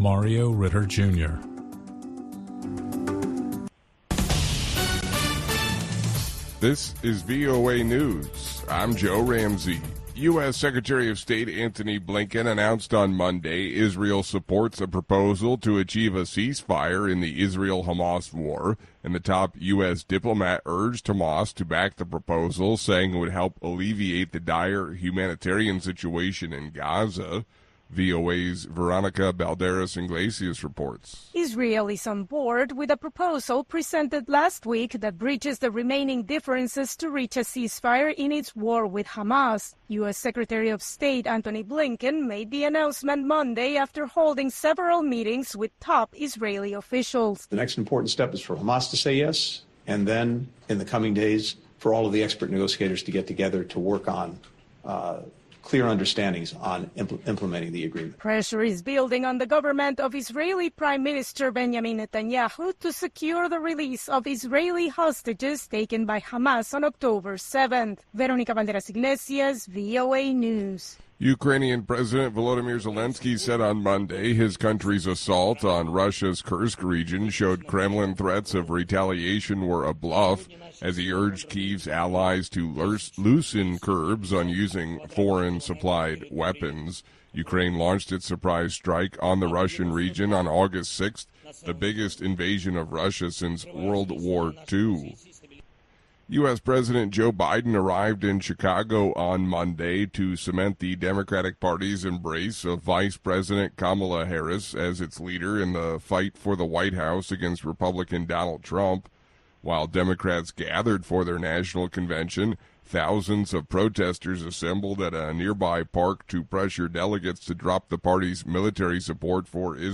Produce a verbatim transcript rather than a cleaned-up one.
Mario Ritter Junior This is V O A News. I'm Joe Ramsey. U S. Secretary of State Antony Blinken announced on Monday Israel supports a proposal to achieve a ceasefire in the Israel-Hamas war, and the top U S diplomat urged Hamas to back the proposal, saying it would help alleviate the dire humanitarian situation in Gaza. V O A's Veronica Balderas Iglesias reports. Israel is on board with a proposal presented last week that bridges the remaining differences to reach a ceasefire in its war with Hamas. U S. Secretary of State Antony Blinken made the announcement Monday after holding several meetings with top Israeli officials. The next important step is for Hamas to say yes, and then in the coming days for all of the expert negotiators to get together to work on uh, clear understandings on impl- implementing the agreement. Pressure is building on the government of Israeli Prime Minister Benjamin Netanyahu to secure the release of Israeli hostages taken by Hamas on October seventh. Veronica Valderas Iglesias, V O A News. Ukrainian President Volodymyr Zelensky said on Monday his country's assault on Russia's Kursk region showed Kremlin threats of retaliation were a bluff, as he urged Kyiv's allies to loosen curbs on using foreign-supplied weapons. Ukraine launched its surprise strike on the Russian region on August sixth, the biggest invasion of Russia since World War Two. U S. President Joe Biden arrived in Chicago on Monday to cement the Democratic Party's embrace of Vice President Kamala Harris as its leader in the fight for the White House against Republican Donald Trump. While Democrats gathered for their national convention, thousands of protesters assembled at a nearby park to pressure delegates to drop the party's military support for Israel.